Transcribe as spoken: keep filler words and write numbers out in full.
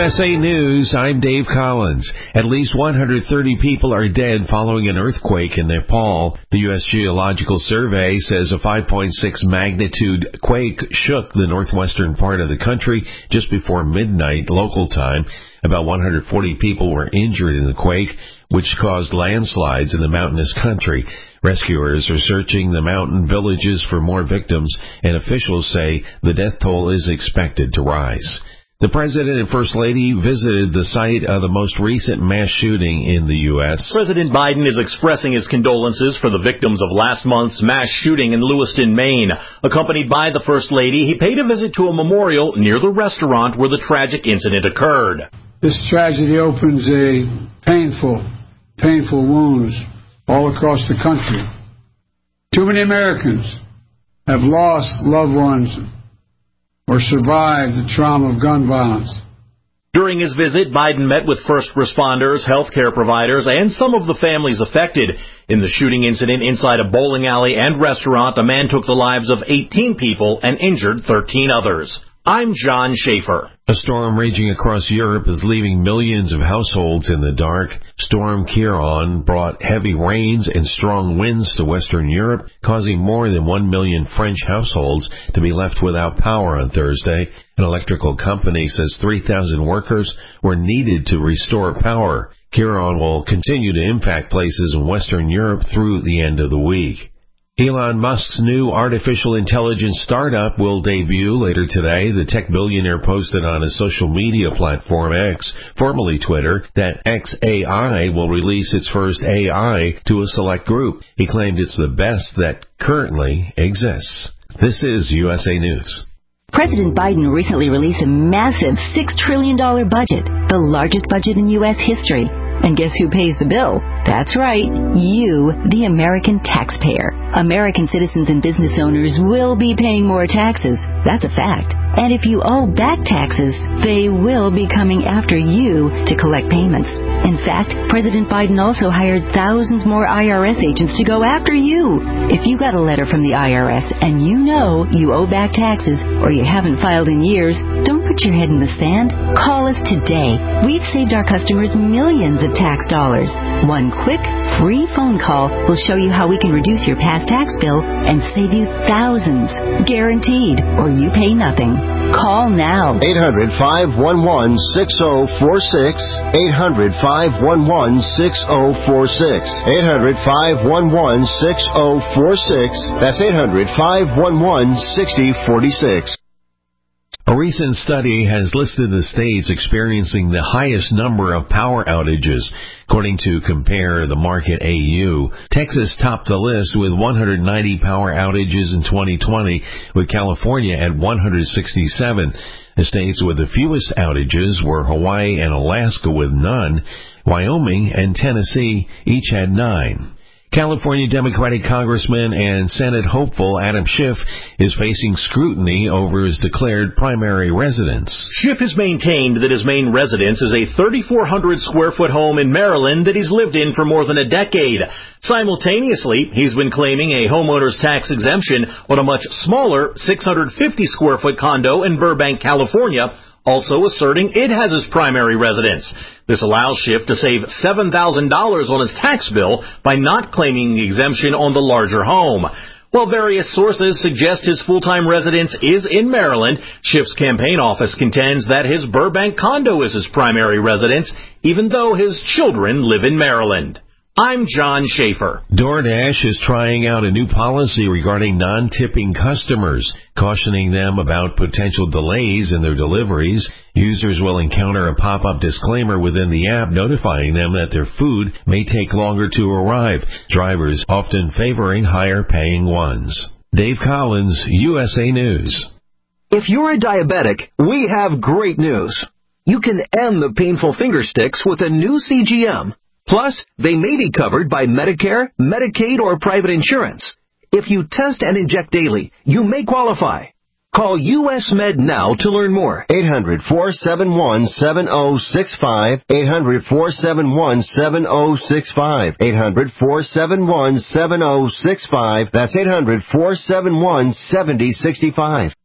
S A News, I'm Dave Collins. At least one hundred thirty people are dead following an earthquake in Nepal. The U S Geological Survey says a five point six magnitude quake shook the northwestern part of the country just before midnight local time. About one hundred forty people were injured in the quake, which caused landslides in the mountainous country. Rescuers are searching the mountain villages for more victims, and officials say the death toll is expected to rise. The President and First Lady visited the site of the most recent mass shooting in the U S President Biden is expressing his condolences for the victims of last month's mass shooting in Lewiston, Maine. Accompanied by the First Lady, he paid a visit to a memorial near the restaurant where the tragic incident occurred. This tragedy opens a painful, painful wounds all across the country. Too many Americans have lost loved ones or survived the trauma of gun violence. During his visit, Biden met with first responders, healthcare providers, and some of the families affected. In the shooting incident inside a bowling alley and restaurant, a man took the lives of eighteen people and injured thirteen others. I'm John Schaefer. A storm raging across Europe is leaving millions of households in the dark. Storm Ciarán brought heavy rains and strong winds to Western Europe, causing more than one million French households to be left without power on Thursday. An electrical company says three thousand workers were needed to restore power. Ciarán will continue to impact places in Western Europe through the end of the week. Elon Musk's new artificial intelligence startup will debut later today. The tech billionaire posted on his social media platform X, formerly Twitter, that X A I will release its first A I to a select group. He claimed it's the best that currently exists. This is U S A News. President Biden recently released a massive six trillion dollars budget, the largest budget in U S history. And guess who pays the bill? That's right, you, the American taxpayer. American citizens and business owners will be paying more taxes. That's a fact. And if you owe back taxes, they will be coming after you to collect payments. In fact, President Biden also hired thousands more I R S agents to go after you. If you got a letter from the I R S and you know you owe back taxes or you haven't filed in years, don't put your head in the sand. Call us today. We've saved our customers millions of tax dollars. One quick, free phone call will show you how we can reduce your past tax bill and save you thousands. Guaranteed, or you pay nothing. Call now. eight hundred, five one one, six oh four six. eight hundred, five one one, six oh four six. eight hundred, five one one, six oh four six. That's eight hundred, five one one, six oh four six. A recent study has listed the states experiencing the highest number of power outages. According to Compare the Market A U, Texas topped the list with one hundred ninety power outages in twenty twenty, with California at one hundred sixty-seven. The states with the fewest outages were Hawaii and Alaska with none. Wyoming and Tennessee each had nine. California Democratic Congressman and Senate hopeful Adam Schiff is facing scrutiny over his declared primary residence. Schiff has maintained that his main residence is a thirty-four hundred square foot home in Maryland that he's lived in for more than a decade. Simultaneously, he's been claiming a homeowner's tax exemption on a much smaller six hundred fifty square foot condo in Burbank, California, also asserting it has his primary residence. This allows Schiff to save seven thousand dollars on his tax bill by not claiming the exemption on the larger home. While various sources suggest his full-time residence is in Maryland, Schiff's campaign office contends that his Burbank condo is his primary residence, even though his children live in Maryland. I'm John Schaefer. DoorDash is trying out a new policy regarding non-tipping customers, cautioning them about potential delays in their deliveries. Users will encounter a pop-up disclaimer within the app notifying them that their food may take longer to arrive, drivers often favoring higher-paying ones. Dave Collins, U S A News. If you're a diabetic, we have great news. You can end the painful finger sticks with a new C G M. Plus, they may be covered by Medicare, Medicaid, or private insurance. If you test and inject daily, you may qualify. Call U S Med now to learn more. eight hundred, four seven one, seven oh six five. eight hundred, four seven one, seven oh six five. eight hundred, four seven one, seven oh six five. That's eight hundred, four seven one, seven oh six five.